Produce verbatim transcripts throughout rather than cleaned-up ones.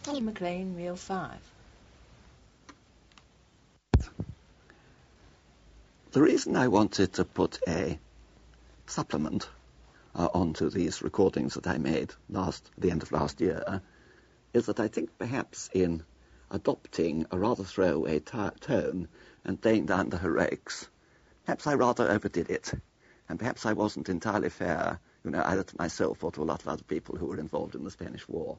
Holly McLean, Reel five. The reason I wanted to put a supplement uh, onto these recordings that I made last the end of last year is that I think perhaps in adopting a rather throwaway t- tone and playing down the heroics, perhaps I rather overdid it, and perhaps I wasn't entirely fair, you know, either to myself or to a lot of other people who were involved in the Spanish War.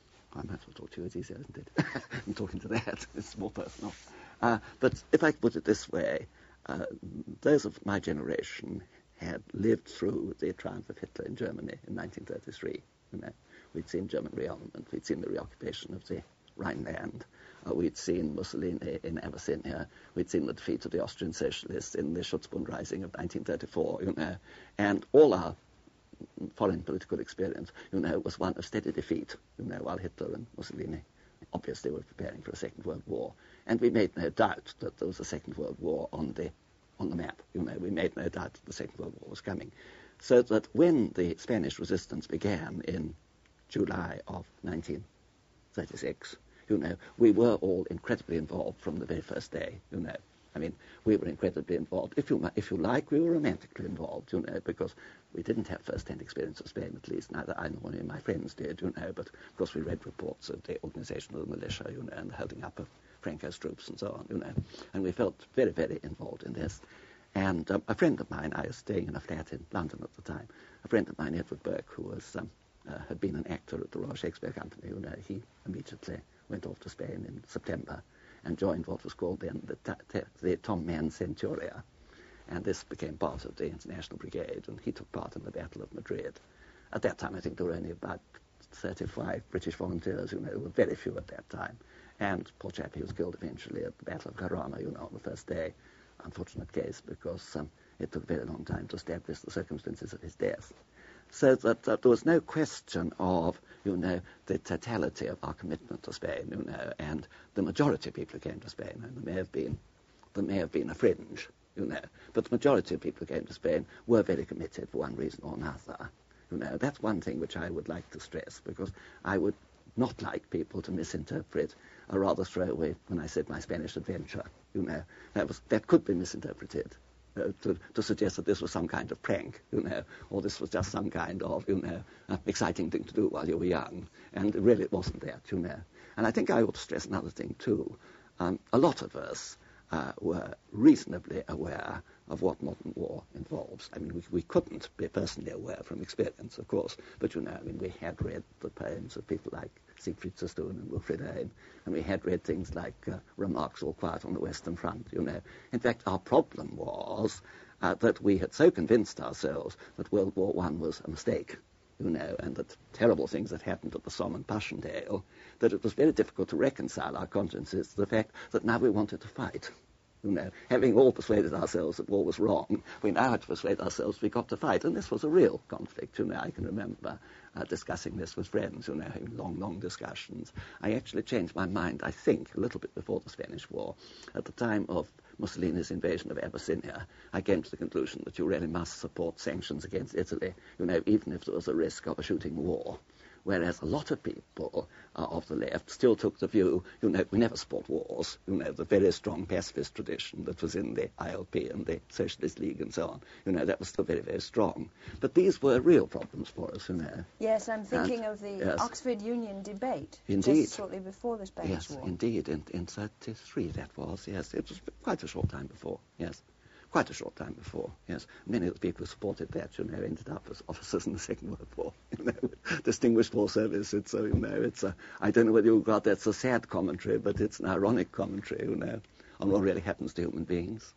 I might as well talk to you, it's easier, isn't it? I'm talking to that, it's more personal. Uh, but if I put it this way, uh, those of my generation had lived through the triumph of Hitler in Germany in nineteen thirty-three. You know, we'd seen German rearmament, we'd seen the reoccupation of the Rhineland, uh, we'd seen Mussolini in Abyssinia, we'd seen the defeat of the Austrian socialists in the Schutzbund Rising of nineteen thirty-four, you know, and all our foreign political experience, you know, was one of steady defeat, you know, while Hitler and Mussolini obviously were preparing for a Second World War. And we made no doubt that there was a Second World War on the on the map. You know, we made no doubt that the Second World War was coming. So that when the Spanish resistance began in July of nineteen thirty-six, you know, we were all incredibly involved from the very first day, you know. I mean, we were incredibly involved. If you if you like, we were romantically involved, you know, because we didn't have first-hand experience of Spain, at least. Neither I nor any of my friends did, you know, but of course we read reports of the organization of the militia, you know, and the holding up of Franco's troops and so on, you know. And we felt very, very involved in this. And um, a friend of mine, I was staying in a flat in London at the time, a friend of mine, Edward Burke, who was um, uh, had been an actor at the Royal Shakespeare Company, you know, he immediately went off to Spain in September and joined what was called then the, t- the Tom Mann Centuria. And this became part of the International Brigade, and he took part in the Battle of Madrid. At that time, I think there were only about thirty-five British volunteers, you know, there were very few at that time. And poor chap, he was killed eventually at the Battle of Jarama, you know, on the first day. Unfortunate case, because um, it took a very long time to establish the circumstances of his death. So that, that there was no question of, you know, the totality of our commitment to Spain, you know, and the majority of people who came to Spain, and there may have been, there may have been a fringe, you know, but the majority of people who came to Spain were very committed for one reason or another. You know, that's one thing which I would like to stress, because I would not like people to misinterpret a rather throwaway when I said my Spanish adventure, you know, that was that could be misinterpreted. Uh, to, to suggest that this was some kind of prank, you know, or this was just some kind of, you know, uh, exciting thing to do while you were young. And really it wasn't that, you know. And I think I ought to stress another thing, too. Um, a lot of us uh, were reasonably aware of what modern war involves. I mean, we, we couldn't be personally aware from experience, of course, but, you know, I mean, we had read the poems of people like Siegfried Sassoon and Wilfred Owen, and we had read things like uh, Remarks All Quiet on the Western Front, you know. In fact, our problem was uh, that we had so convinced ourselves that World War One was a mistake, you know, and that terrible things had happened at the Somme and Passchendaele, that it was very difficult to reconcile our consciences to the fact that now we wanted to fight. You know, having all persuaded ourselves that war was wrong, we now had to persuade ourselves we got to fight. And this was a real conflict, you know. I can remember uh, discussing this with friends, you know, having long, long discussions. I actually changed my mind, I think, a little bit before the Spanish War. At the time of Mussolini's invasion of Abyssinia, I came to the conclusion that you really must support sanctions against Italy, you know, even if there was a risk of a shooting war. Whereas a lot of people uh, of the left still took the view, you know, we never support wars, you know, the very strong pacifist tradition that was in the I L P and the Socialist League and so on, you know, that was still very, very strong. But these were real problems for us, you know. Yes, I'm thinking and, of the yes, Oxford Union debate, indeed, just shortly before the Spanish yes, War. Yes, indeed, in, in thirty-three that was, yes. It was quite a short time before, yes. Quite a short time before, yes. Many of the people who supported that, you know, ended up as officers in the Second World War, you know, with distinguished war service. It's a, you know, it's a, I don't know whether you regard that's a sad commentary, but it's an ironic commentary, you know, on what really happens to human beings.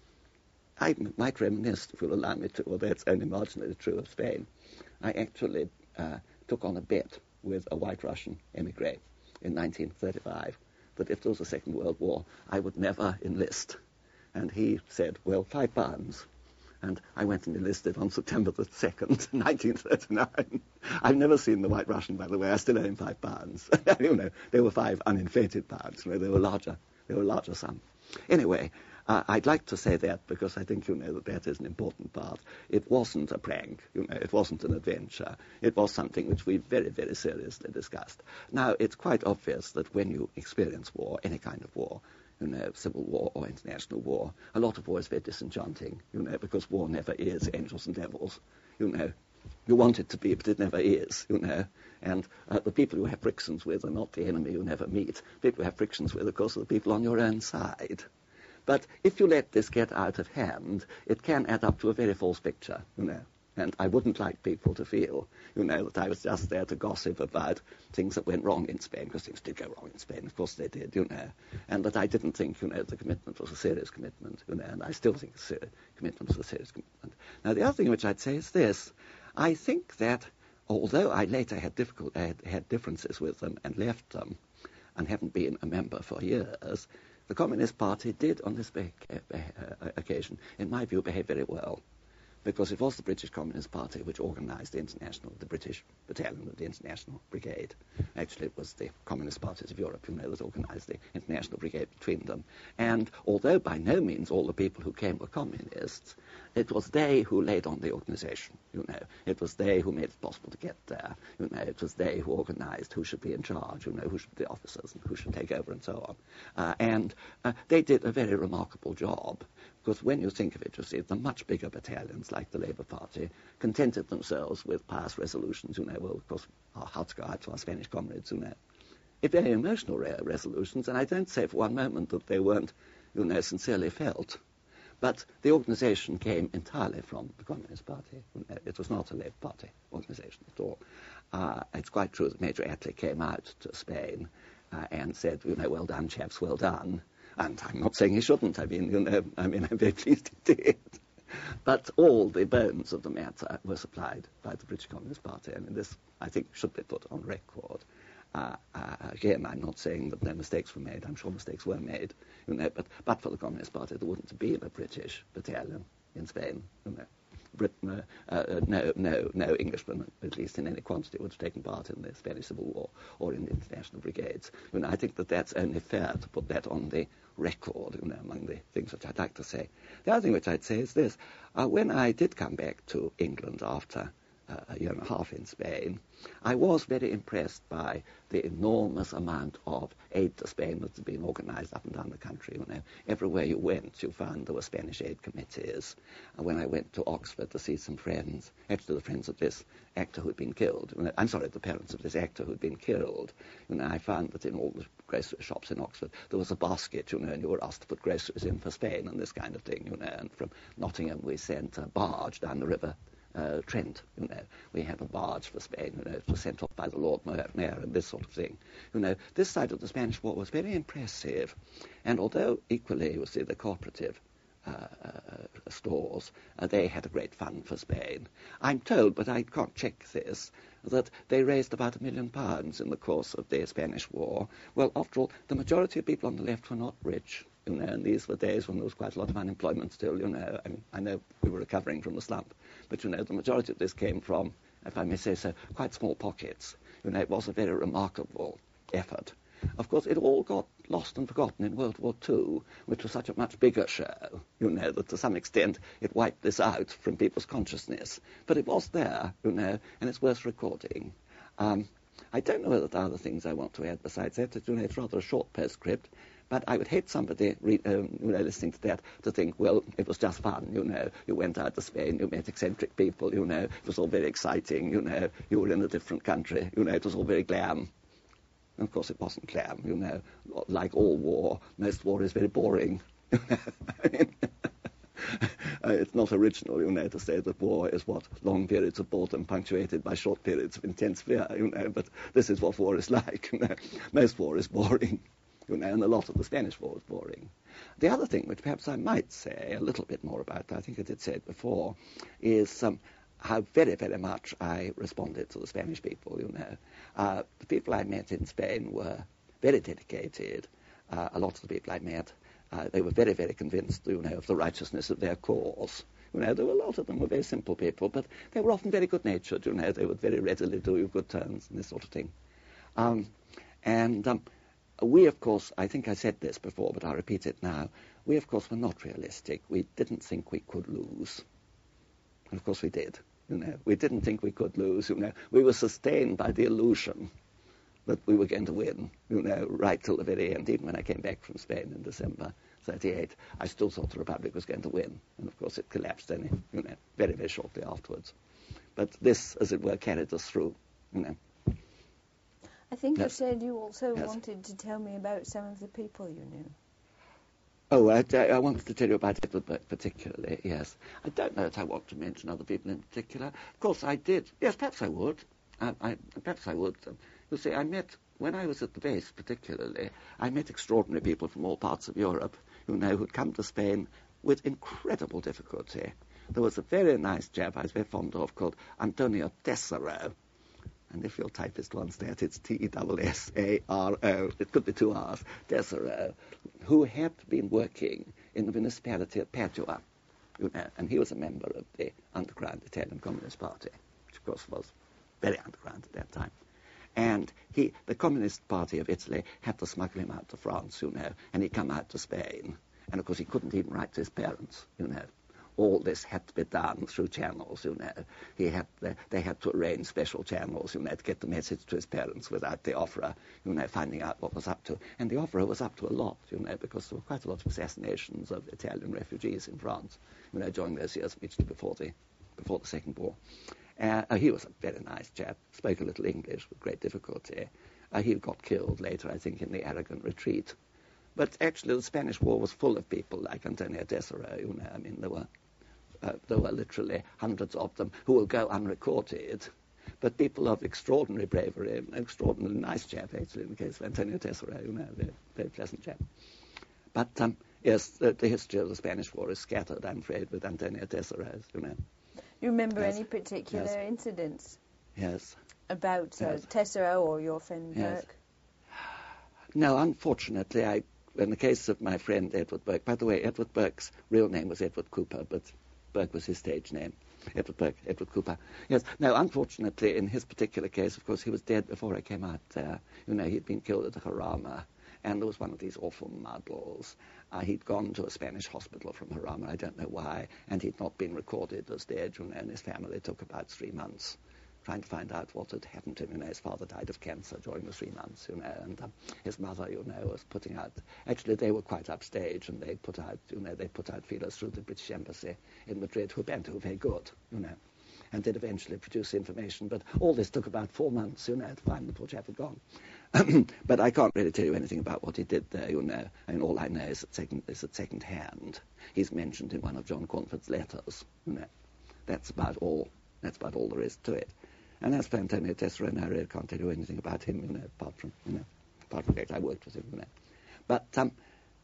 I might reminisce, if you'll allow me to, although it's only marginally true of Spain. I actually uh, took on a bet with a white Russian emigre in nineteen thirty-five that if there was a Second World War, I would never enlist. And he said, well, five pounds. And I went and enlisted on September the second, nineteen thirty-nine. I've never seen the White Russian, by the way. I still owe him five pounds. you know, they were five uninflated pounds. You know, they were larger. They were a larger sum. Anyway, uh, I'd like to say that because I think, you know, that that is an important part. It wasn't a prank, you know, it wasn't an adventure. It was something which we very, very seriously discussed. Now, it's quite obvious that when you experience war, any kind of war, you know, civil war or international war, a lot of war is very disenchanting, you know, because war never is angels and devils, you know. You want it to be, but it never is, you know. And uh, the people you have frictions with are not the enemy you never meet. People you have frictions with, of course, are the people on your own side. But if you let this get out of hand, it can add up to a very false picture, you know. And I wouldn't like people to feel, you know, that I was just there to gossip about things that went wrong in Spain, because things did go wrong in Spain, of course they did, you know. And that I didn't think, you know, the commitment was a serious commitment, you know, and I still think the commitment was a serious commitment. Now, the other thing which I'd say is this. I think that, although I later had, difficult, had, had differences with them and left them and haven't been a member for years, the Communist Party did, on this occasion, in my view, behave very well. Because it was the British Communist Party which organised the international, the British battalion of the International Brigade. Actually, it was the Communist Parties of Europe, you know, that organised the International Brigade between them. And although by no means all the people who came were communists, it was they who laid on the organisation, you know. It was they who made it possible to get there, you know. It was they who organised who should be in charge, you know, who should be the officers and who should take over and so on. Uh, and uh, they did a very remarkable job. Because when you think of it, you see, the much bigger battalions, like the Labour Party, contented themselves with past resolutions, you know, well, of course, our hearts go out to our Spanish comrades, you know. If very emotional re- resolutions, and I don't say for one moment that they weren't, you know, sincerely felt. But the organisation came entirely from the Communist Party. It was not a Labour Party organisation at all. Uh, it's quite true that Major Attlee came out to Spain uh, and said, you know, well done, chaps, well done. And I'm not saying he shouldn't. I mean, you know, I mean, I'm very pleased he did. But all the bones of the matter were supplied by the British Communist Party. I mean, this, I think, should be put on record. Uh, uh, again, I'm not saying that no mistakes were made. I'm sure mistakes were made, you know. But, but for the Communist Party, there wouldn't have been a British battalion in Spain, you know. Britain, uh, uh, no, no, no Englishman, at least in any quantity, would have taken part in the Spanish Civil War or in the international brigades. You know, I think that that's only fair to put that on the record, you know, among the things which I'd like to say. The other thing which I'd say is this. Uh, when I did come back to England after uh, a year and a half in Spain, I was very impressed by the enormous amount of aid to Spain that had been organised up and down the country. You know, everywhere you went, you found there were Spanish aid committees. And when I went to Oxford to see some friends, actually the friends of this actor who'd been killed, you know, I'm sorry, the parents of this actor who'd been killed, you know, I found that in all the grocery shops in Oxford there was a basket, you know, and you were asked to put groceries in for Spain and this kind of thing, you know. And from Nottingham we sent a barge down the river Uh, Trent, you know, we had a barge for Spain, you know, it was sent off by the Lord Mayor and this sort of thing. You know, this side of the Spanish War was very impressive, and although equally, you see, the cooperative uh, uh, stores, uh, they had a great fund for Spain. I'm told, but I can't check this, that they raised about a million pounds in the course of the Spanish War. Well, after all, the majority of people on the left were not rich. You know, and these were days when there was quite a lot of unemployment still, you know. I mean, I know we were recovering from the slump, but, you know, the majority of this came from, if I may say so, quite small pockets. You know, it was a very remarkable effort. Of course, it all got lost and forgotten in World War Two, which was such a much bigger show, you know, that to some extent it wiped this out from people's consciousness. But it was there, you know, and it's worth recording. Um, I don't know whether there are other things I want to add besides that. You know, it's rather a short postscript. But I would hate somebody re- um, you know, listening to that to think, well, it was just fun, you know. You went out to Spain, you met eccentric people, you know. It was all very exciting, you know. You were in a different country, you know. It was all very glam. And of course, it wasn't glam, you know. Like all war, most war is very boring. You know? I mean, uh, it's not original, you know, to say that war is what long periods of boredom punctuated by short periods of intense fear, you know. But this is what war is like, you know. Most war is boring. You know, and a lot of the Spanish War was boring. The other thing, which perhaps I might say a little bit more about, I think I did say it before, is um, how very, very much I responded to the Spanish people, you know. Uh, the people I met in Spain were very dedicated. Uh, a lot of the people I met, uh, they were very, very convinced, you know, of the righteousness of their cause. You know, there were a lot of them were very simple people, but they were often very good-natured, you know. They would very readily do you good turns and this sort of thing. Um, and... Um, we, of course, I think I said this before, but I'll repeat it now. We, of course, were not realistic. We didn't think we could lose. And, of course, we did. You know, we didn't think we could lose. You know, we were sustained by the illusion that we were going to win, you know, right till the very end. Even when I came back from Spain in December thirty-eight, I still thought the Republic was going to win. And, of course, it collapsed only, you know, very, very shortly afterwards. But this, as it were, carried us through, you know. I think Yes. you said you also Yes. wanted to tell me about some of the people you knew. Oh, I, I wanted to tell you about Edward Burke particularly, yes. I don't know if I want to mention other people in particular. Of course, I did. Yes, perhaps I would. I, I, perhaps I would. You see, I met, when I was at the base particularly, I met extraordinary people from all parts of Europe, you know, who'd come to Spain with incredible difficulty. There was a very nice chap I was very fond of called Antonio Tesoro. And if your typist wants that, it's T E S S A R O. It could be two R's. Tesoro, who had been working in the municipality of Padua, you know, and he was a member of the underground Italian Communist Party, which of course was very underground at that time. And he, the Communist Party of Italy had to smuggle him out to France, you know, and he'd come out to Spain. And of course he couldn't even write to his parents, you know. All this had to be done through channels, you know. He had, they, they had to arrange special channels, you know, to get the message to his parents without the Offerer, you know, finding out what was up to. And the Offerer was up to a lot, you know, because there were quite a lot of assassinations of Italian refugees in France, you know, during those years, immediately before the, before the Second War. Uh, he was a very nice chap, spoke a little English with great difficulty. Uh, he got killed later, I think, in the Aragon retreat. But actually the Spanish War was full of people like Antonio Tesoro, you know, I mean, there were Uh, there were literally hundreds of them who will go unrecorded, but people of extraordinary bravery, an extraordinarily nice chap, actually, in the case of Antonio Tesoro, you know, a very, very pleasant chap. But, um, yes, the, the history of the Spanish War is scattered, I'm afraid, with Antonio Tesoro, you know. You remember Yes. any particular Yes. incidents Yes. about uh, Yes. Tesoro or your friend Yes. Burke? No, unfortunately, I, in the case of my friend Edward Burke, by the way, Edward Burke's real name was Edward Cooper, but Burke was his stage name. Edward Burke, Edward Cooper. Yes, no, unfortunately, in his particular case, of course, he was dead before I came out there. You know, he'd been killed at Jarama, and there was one of these awful muddles. Uh, he'd gone to a Spanish hospital from Jarama, I don't know why, and he'd not been recorded as dead, you know, and his family took about three months trying to find out what had happened to him. You know, his father died of cancer during the three months, you know, and um, his mother, you know, was putting out... Actually, they were quite upstage, and they put out, you know, they put out feelers through the British Embassy in Madrid, who were very good, you know, and did eventually produce information. But all this took about four months, you know, to find the poor chap had gone. But I can't really tell you anything about what he did there, you know. I mean, all I know is at second, is at second hand. He's mentioned in one of John Cornford's letters, you know. That's about all. That's about all there is to it. And as for Antonio Tesoro, I really can't tell you anything about him, you know, apart from, you know, apart from the fact I worked with him, you know. But um,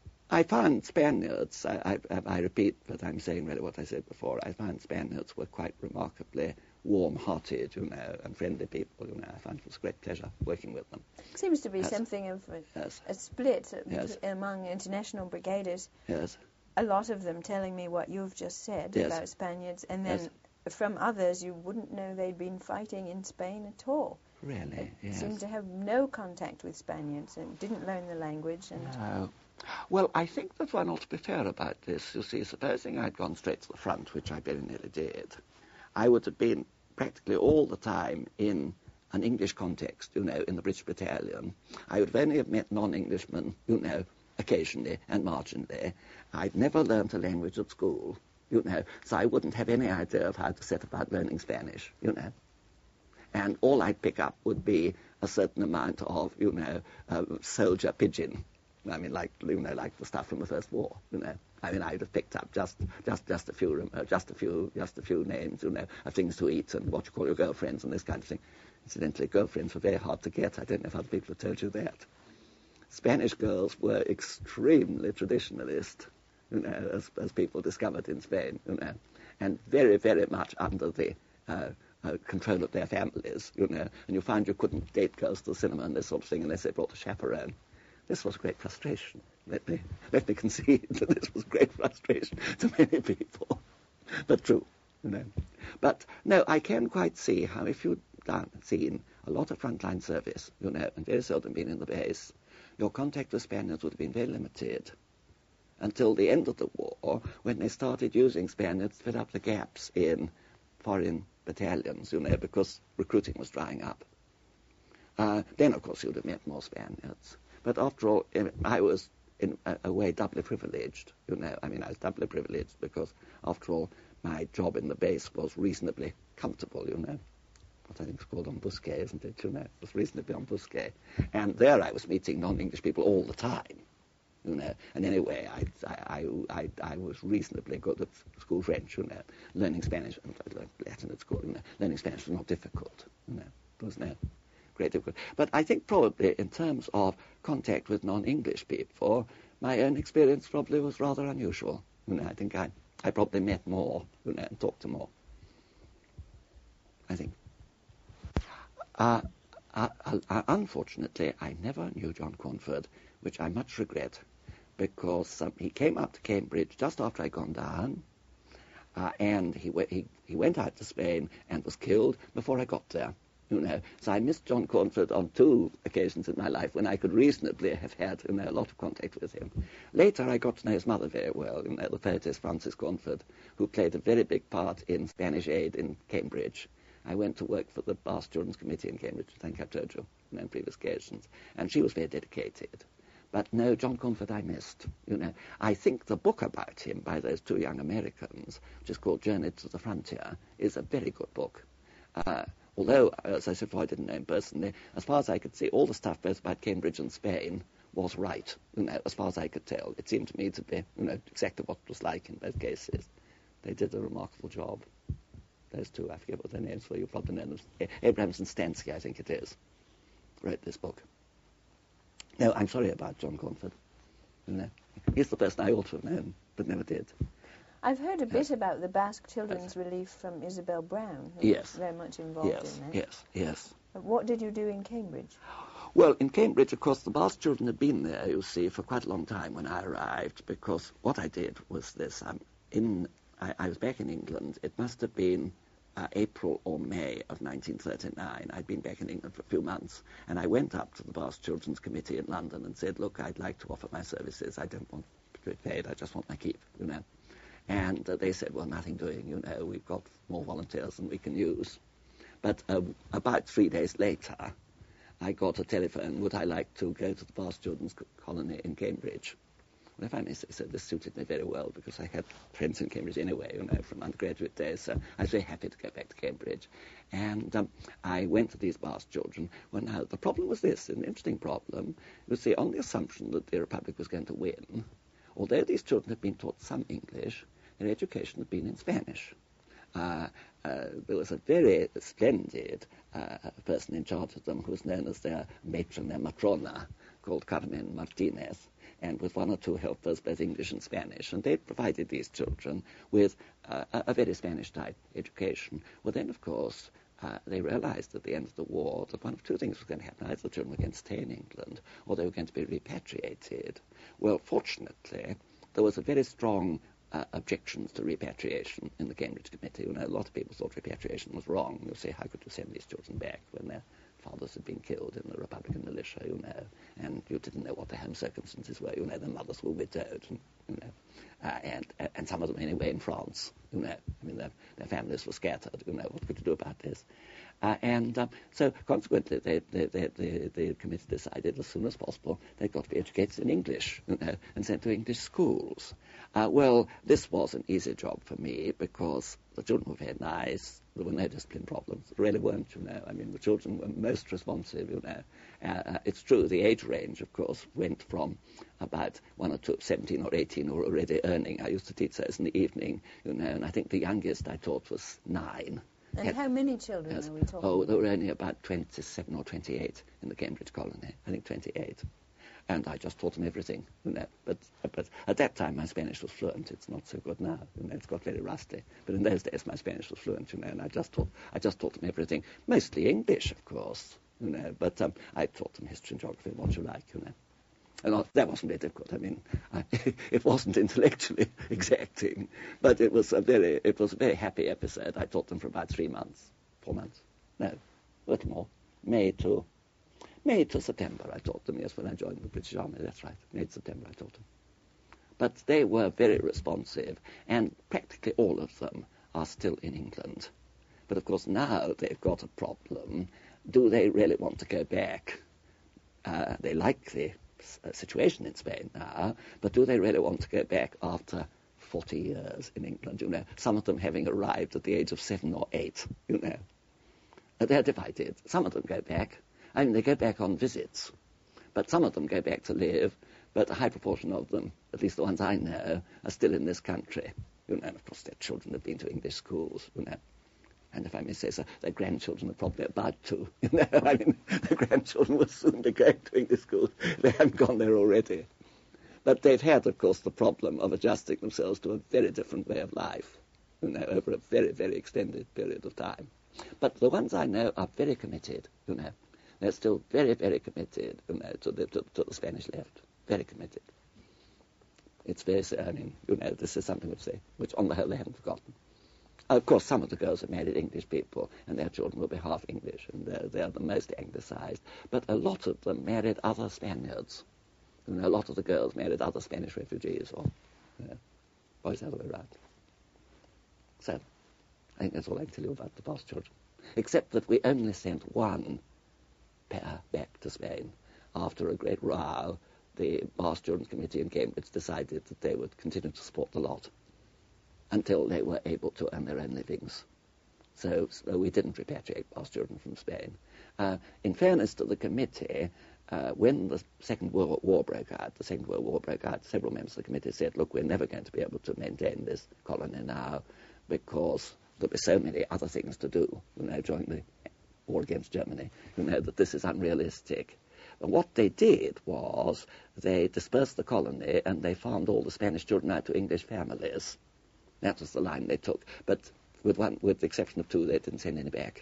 I found Spaniards, I, I, I repeat, but I'm saying really what I said before, I found Spaniards were quite remarkably warm-hearted, you know, and friendly people, you know. I found it was a great pleasure working with them. Seems to be Yes. something of a, Yes. a split Yes. among international brigaders. Yes. A lot of them telling me what you've just said Yes. about Spaniards, and then Yes. from others you wouldn't know they'd been fighting in Spain at all. Really, They yes. seemed to have no contact with Spaniards and didn't learn the language. And No. Well, I think that one ought to be fair about this. You see, supposing I'd gone straight to the front, which I very nearly did, I would have been practically all the time in an English context, you know, in the British Battalion. I would only have met non-Englishmen, you know, occasionally and marginally. I'd never learnt a language at school, you know, so I wouldn't have any idea of how to set about learning Spanish, you know. And all I'd pick up would be a certain amount of, you know, uh, soldier pidgin. I mean, like, you know, like the stuff from the First War, you know. I mean, I'd have picked up just, just, just a few, uh, just a few, just a few names, you know, of things to eat and what you call your girlfriends and this kind of thing. Incidentally, girlfriends were very hard to get. I don't know if other people have told you that. Spanish girls were extremely traditionalist, you know, as, as people discovered in Spain, you know, and very, very much under the uh, uh, control of their families, you know, and you find you couldn't date girls to the cinema and this sort of thing unless they brought a chaperone. This was great frustration. Let me, let me concede that this was great frustration to many people, but true, you know. But, no, I can quite see how if you'd done, seen a lot of frontline service, you know, and very seldom been in the base, your contact with Spaniards would have been very limited until the end of the war, when they started using Spaniards to fill up the gaps in foreign battalions, you know, because recruiting was drying up. Uh, then, of course, you'd have met more Spaniards. But after all, I was, in a, a way, doubly privileged, you know. I mean, I was doubly privileged because, after all, my job in the base was reasonably comfortable, you know. What I think is called embusque, isn't it, you know? It was reasonably embusque. And there I was meeting non-English people all the time, you know. And anyway, I, I, I, I was reasonably good at school French, you know. Learning Spanish, I learned Latin at school, you know. Learning Spanish was not difficult, you know. There was no great difficulty. But I think probably in terms of contact with non-English people, my own experience probably was rather unusual. You know, I think I, I probably met more, you know, and talked to more, I think. Uh, uh, uh, unfortunately, I never knew John Cornford, which I much regret, because um, he came up to Cambridge just after I'd gone down, uh, and he, he, he went out to Spain and was killed before I got there. You know, so I missed John Cornford on two occasions in my life when I could reasonably have had, you know, a lot of contact with him. Later, I got to know his mother very well, you know, the poetess Frances Cornford, who played a very big part in Spanish aid in Cambridge. I went to work for the Bath Children's Committee in Cambridge, I think I've told you, you know, on previous occasions, and she was very dedicated. But no, John Cornford I missed, you know. I think the book about him by those two young Americans, which is called Journey to the Frontier, is a very good book. Uh, Although, as I said before, I didn't know him personally, as far as I could see, all the stuff both about Cambridge and Spain was right, you know, as far as I could tell. It seemed to me to be, you know, exactly what it was like in both cases. They did a remarkable job. Those two, I forget what their names were, you probably know them. Abrams and Stansky, I think it is, wrote this book. No, I'm sorry about John Cornford. You know, he's the person I ought to have known, but never did. I've heard a bit yes. about the Basque Children's Relief from Isabel Brown, who yes. was very much involved yes. in that. Yes, yes, yes. What did you do in Cambridge? Well, in Cambridge, of course, the Basque children had been there, you see, for quite a long time when I arrived, because what I did was this. Um, in I, I was back in England. It must have been uh, April or May of nineteen thirty-nine. I'd been back in England for a few months, and I went up to the Basque Children's Committee in London and said, look, I'd like to offer my services. I don't want to be paid. I just want my keep, you know. And uh, they said, well, nothing doing, you know, we've got more volunteers than we can use. But uh, about three days later, I got a telephone, would I like to go to the Basque Children's Colony in Cambridge? Well, if I may say so, this suited me very well, because I had friends in Cambridge anyway, you know, from undergraduate days, so I was very happy to go back to Cambridge. And um, I went to these Basque children. Well, now, the problem was this, an interesting problem. You see, on the assumption that the Republic was going to win, although these children had been taught some English, their education had been in Spanish. Uh, uh, there was a very splendid uh, person in charge of them who was known as their matron, their matrona, called Carmen Martinez, and with one or two helpers, both English and Spanish. And they provided these children with uh, a, a very Spanish-type education. Well, then, of course, uh, they realized at the end of the war that one of two things was going to happen. Either the children were going to stay in England, or they were going to be repatriated. Well, fortunately, there was a very strong Uh, objections to repatriation in the Cambridge Committee. You know, a lot of people thought repatriation was wrong. You'll say, how could you send these children back when their fathers had been killed in the Republican militia, you know, and you didn't know what their home circumstances were, you know, their mothers were widowed, and, you know, uh, and, and some of them anyway in France, you know, I mean, their, their families were scattered, you know, what could you do about this? Uh, and um, so consequently, they, they, they, they, the committee decided as soon as possible they'd got to be educated in English, you know, and sent to English schools. Uh, well, this was an easy job for me because the children were very nice. There were no discipline problems. There really weren't, you know. I mean, the children were most responsive, you know. Uh, uh, it's true, the age range, of course, went from about one or two, seventeen or eighteen, who were already earning. I used to teach those in the evening, you know, and I think the youngest I taught was nine. And Had, how many children yes, are we talking Oh, about? there were only about twenty-seven or twenty-eight in the Cambridge colony. I think twenty-eight. And I just taught them everything, you know. But, but at that time, my Spanish was fluent. It's not so good now, you know. It's got very rusty. But in those days, my Spanish was fluent, you know. And I just taught, I just taught them everything, mostly English, of course, you know. But um, I taught them history and geography, what you like, you know. And that wasn't very difficult. I mean, I, it wasn't intellectually exacting, but it was a very, it was a very happy episode. I taught them for about three months, four months, no, a little more. May to May to September, I taught them. Yes, when I joined the British Army, that's right. May to September, I taught them. But they were very responsive, and practically all of them are still in England. But of course now they've got a problem. Do they really want to go back? Uh, they like the uh, situation in Spain now, but do they really want to go back after forty years in England, you know? Some of them having arrived at the age of seven or eight, you know. Uh, they're divided. Some of them go back. I mean, they go back on visits, but some of them go back to live, but a high proportion of them, at least the ones I know, are still in this country. You know, and of course their children have been to English schools, you know. And if I may say so, their grandchildren are probably about to. You know, I mean, their grandchildren will soon be going to English schools. They haven't gone there already. But they've had, of course, the problem of adjusting themselves to a very different way of life, you know, over a very, very extended period of time. But the ones I know are very committed, you know. They're still very, very committed, you know, to the, to, to the Spanish left. Very committed. It's very, I mean, you know, this is something which they, which on the whole they haven't forgotten. Of course, some of the girls have married English people, and their children will be half English, and they're, they're the most Anglicized. But a lot of them married other Spaniards. You know, a lot of the girls married other Spanish refugees, or you know, boys the other way around. So, I think that's all I can tell you about the Basque children. Except that we only sent one pair back to Spain. After a great row, the Basque Children's Committee in Cambridge decided that they would continue to support the lot until they were able to earn their own livings. So, so we didn't repatriate Basque children from Spain. Uh, in fairness to the committee, uh, when the Second World War broke out, the Second World War broke out, several members of the committee said, look, we're never going to be able to maintain this colony now because there'll be so many other things to do, you know, during the war against Germany, you know, that this is unrealistic. And what they did was they dispersed the colony and they farmed all the Spanish children out to English families. That was the line they took. But with one, with the exception of two, they didn't send any back.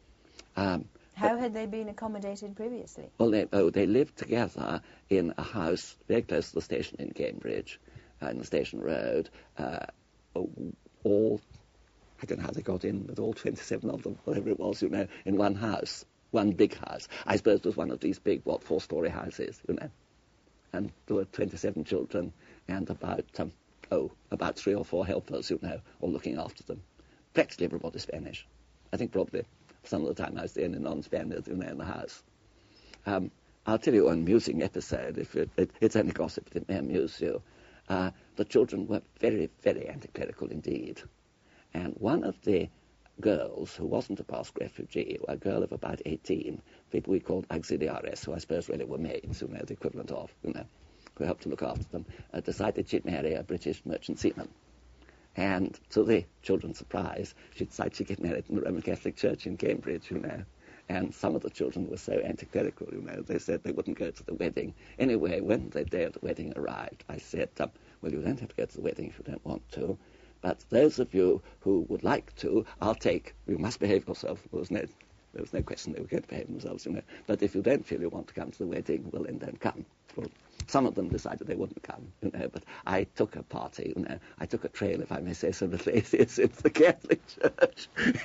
Um, How had they been accommodated previously? Well, they, oh, they lived together in a house very close to the station in Cambridge, uh, in the Station Road. Uh, all, I don't know how they got in, but all twenty-seven of them, whatever it was, you know, in one house, one big house. I suppose it was one of these big, what, four-story houses, you know. And there were twenty-seven children and about... Um, Oh, about three or four helpers, you know, all looking after them. Practically everybody Spanish. I think probably some of the time I was the only non-Spaniard, you know, in the house. Um, I'll tell you an amusing episode. If it, it, it's only gossip, but it may amuse you. Uh, the children were very, very anti-clerical indeed. And one of the girls, who wasn't a Basque refugee, a girl of about eighteen, people we called auxiliares, who I suppose really were maids, you know, the equivalent of, you know, who helped to look after them, uh, decided she'd marry a British merchant seaman. And to the children's surprise, she decided she'd get married in the Roman Catholic Church in Cambridge, you know. And some of the children were so anti-clerical, you know, they said they wouldn't go to the wedding. Anyway, when the day of the wedding arrived, I said, um, well, you don't have to go to the wedding if you don't want to, but those of you who would like to, I'll take, you must behave yourself. There was no, there was no question they were going to behave themselves, you know. But if you don't feel you want to come to the wedding, well, then don't come. Well, some of them decided they wouldn't come, you know, but I took a party, you know, I took a trail, if I may say so, of atheists into the Catholic Church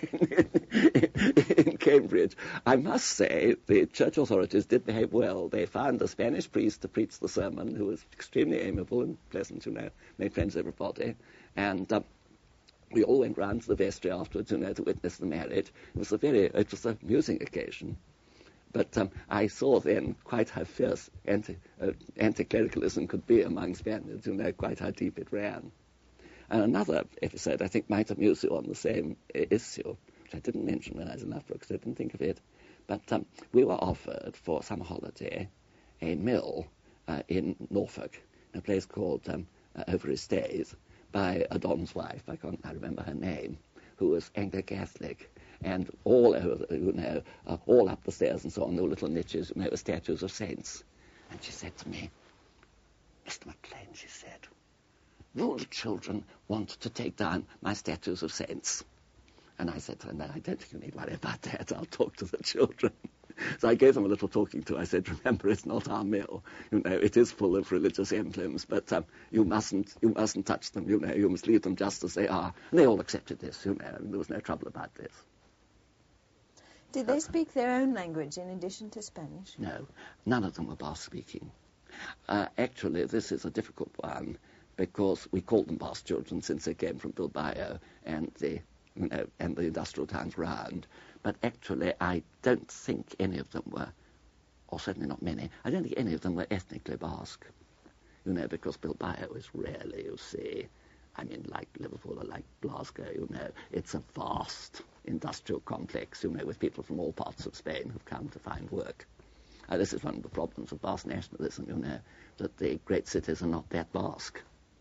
in, in Cambridge. I must say the church authorities did behave well. They found a Spanish priest to preach the sermon who was extremely amiable and pleasant, you know, made friends with everybody, and um, we all went round to the vestry afterwards, you know, to witness the marriage. It was a very, it was an amusing occasion. But um, I saw then quite how fierce anti, uh, anti-clericalism could be among Spaniards, you know, quite how deep it ran. And another episode I think might amuse you on the same uh, issue, which I didn't mention when I was in Loughborough because I didn't think of it. But um, we were offered for summer holiday a mill uh, in Norfolk, in a place called um, uh, Over His Stays, by a Don's wife, I can't I remember her name, who was Anglo-Catholic. And all over, you know, uh, all up the stairs and so on, there were little niches, you know, were statues of saints. And she said to me, Mister Maclean, she said, will the children want to take down my statues of saints? And I said to her, no, I don't think you need to worry about that. I'll talk to the children. So I gave them a little talking to. I said, remember, it's not our mill. You know, it is full of religious emblems, but um, you mustn't, you mustn't touch them. You know, you must leave them just as they are. And they all accepted this. You know, and there was no trouble about this. Did they speak their own language in addition to Spanish? No, none of them were Basque-speaking. Uh, actually, this is a difficult one because we called them Basque children since they came from Bilbao and the, you know, and the industrial towns round. But actually, I don't think any of them were, or certainly not many, I don't think any of them were ethnically Basque. You know, because Bilbao is really, you see, I mean, like Liverpool or like Glasgow, you know, it's a vast industrial complex, you know, with people from all parts of Spain who've come to find work. Uh, this is one of the problems of Basque nationalism, you know, that the great cities are not that Basque.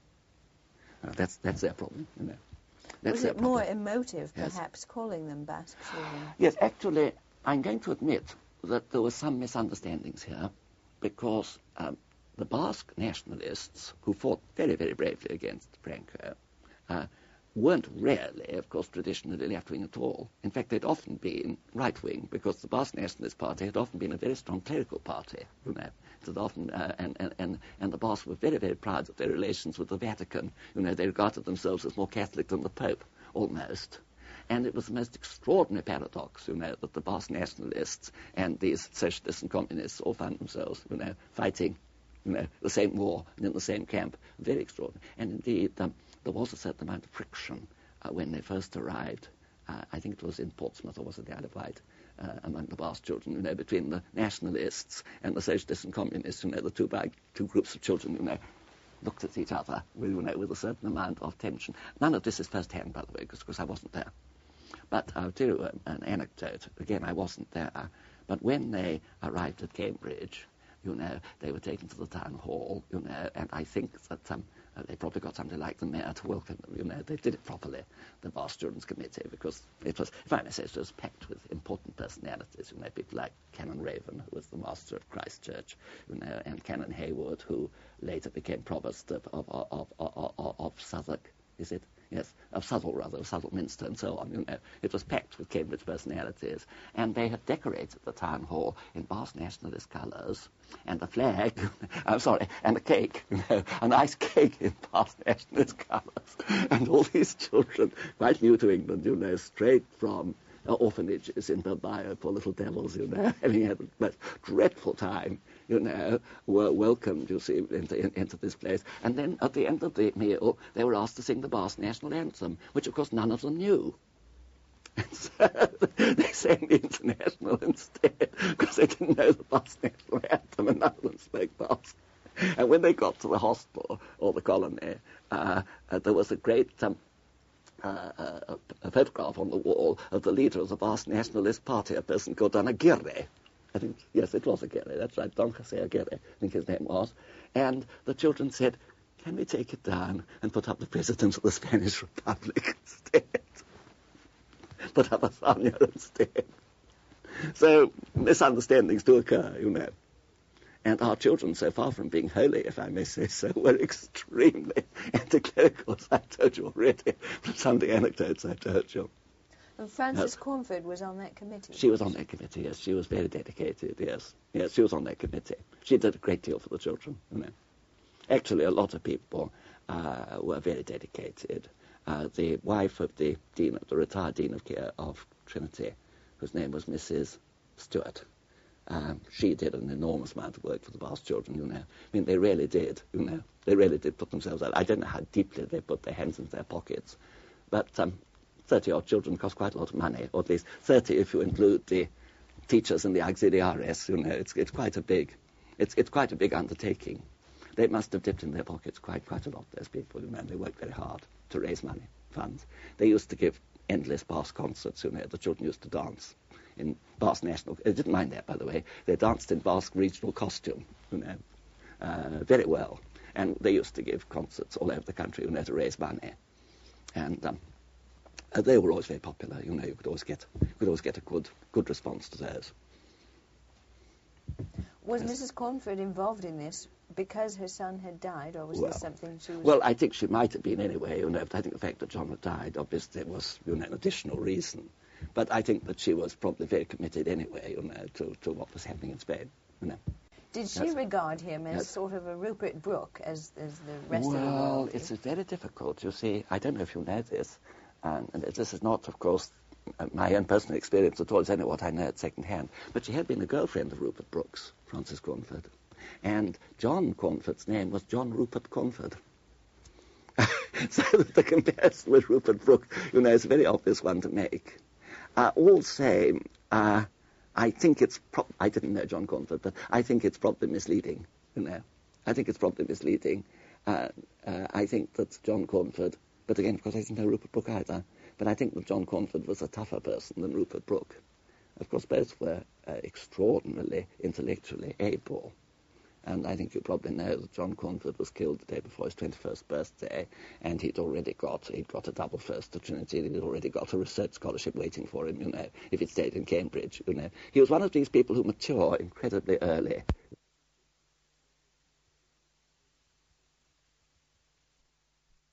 Uh, that's that's their problem, you know. That's Was it problem. more emotive, Yes. perhaps, calling them Basque children? Yes, actually, I'm going to admit that there were some misunderstandings here, because um, the Basque nationalists, who fought very, very bravely against Franco, uh, weren't really, of course, traditionally left-wing at all. In fact, they'd often been right-wing, because the Basque Nationalist Party had often been a very strong clerical party, you know. It had often, uh, and, and, and, and the Basques were very, very proud of their relations with the Vatican. You know, they regarded themselves as more Catholic than the Pope, almost. And it was the most extraordinary paradox, you know, that the Basque nationalists and these socialists and communists all found themselves, you know, fighting, you know, the same war and in the same camp. Very extraordinary. And indeed, um, there was a certain amount of friction uh, when they first arrived. Uh, I think it was in Portsmouth, or was it the Isle of Wight, uh, among the Basque children, you know, between the nationalists and the socialists and communists, you know, the two, big, two groups of children, you know, looked at each other with, you know, with a certain amount of tension. None of this is first-hand, by the way, because I wasn't there. But I'll tell you an, an anecdote. Again, I wasn't there. But when they arrived at Cambridge, you know, they were taken to the town hall, you know, and I think that um, uh, they probably got somebody like the mayor to welcome them, you know. They did it properly, the Basque Children's Committee, because it was, if I may say, it was packed with important personalities, you know, people like Canon Raven, who was the master of Christ Church, you know, and Canon Hayward, who later became provost of, of, of, of, of, of Southwark, is it? Yes, of Southwell, rather, of Southwell Minster and so on, you know. It was packed with Cambridge personalities. And they had decorated the town hall in Basque nationalist colours, and the flag, I'm sorry, and a cake, you know, a nice cake in Basque nationalist colours. And all these children, quite new to England, you know, straight from uh, orphanages in Bilbao, poor little devils, you know, having had the most dreadful time, you know, were welcomed, you see, into, in, into this place. And then at the end of the meal, they were asked to sing the Basque national anthem, which, of course, none of them knew. And so they sang the International instead, because they didn't know the Basque national anthem, and none of them spoke Basque. And when they got to the hostel, or the colony, uh, uh, there was a great... Um, Uh, a, a photograph on the wall of the leader of the Basque Nationalist Party, a person called Don Aguirre. I think, yes, it was Aguirre, that's right, Don José Aguirre, I think his name was. And the children said, can we take it down and put up the President of the Spanish Republic instead? Put up a Azaña instead. So misunderstandings do occur, you know. And our children, so far from being holy, if I may say so, were extremely anti-clerical, as I told you already, from some of the anecdotes I told you. And Frances Uh, Cornford was on that committee? She was on that committee, yes. She was very dedicated, yes. Yes, she was on that committee. She did a great deal for the children, you know. Actually, a lot of people uh, were very dedicated. Uh, the wife of the dean, the retired dean of care of Trinity, whose name was Missus Stewart, Um, she did an enormous amount of work for the Basque children, you know. I mean, they really did, you know. They really did put themselves out. I don't know how deeply they put their hands into their pockets. But um, thirty-odd children cost quite a lot of money, or at least thirty if you include the teachers and the auxiliaries, you know. It's, it's quite a big, it's, it's quite a big undertaking. They must have dipped in their pockets quite, quite a lot, those people, you know. They worked very hard to raise money, funds. They used to give endless Basque concerts, you know. The children used to dance in Basque national... They didn't mind that, by the way. They danced in Basque regional costume, you know, uh, very well. And they used to give concerts all over the country, you know, to raise money. And um, uh, they were always very popular, you know. You could always get, you could always get a good, good response to those. Was Yes. Missus Cornford involved in this because her son had died, or was Well, this something she was... Well, I think she might have been anyway, you know, but I think the fact that John had died, obviously, was, you know, an additional reason. But I think that she was probably very committed anyway, you know, to, to what was happening in Spain, you know. Did she Yes. regard him as Yes. sort of a Rupert Brooke, as, as the rest well, of the world? Well, it's very difficult, you see. I don't know if you know this, and, and this is not, of course, uh, my own personal experience at all. It's only what I know at second hand. But she had been a girlfriend of Rupert Brooke's, Frances Cornford. And John Cornford's name was John Rupert Cornford. So the comparison with Rupert Brooke, you know, is a very obvious one to make. Uh, all same, uh, I think it's, pro- I didn't know John Cornford, but I think it's probably misleading, you know. I think it's probably misleading. Uh, uh, I think that John Cornford, but again, of course, I didn't know Rupert Brooke either, but I think that John Cornford was a tougher person than Rupert Brooke. Of course, both were uh, extraordinarily intellectually able. And I think you probably know that John Cornford was killed the day before his twenty-first birthday, and he'd already got he'd got a double first at Trinity, and he'd already got a research scholarship waiting for him, you know, if he'd stayed in Cambridge, you know. He was one of these people who mature incredibly early.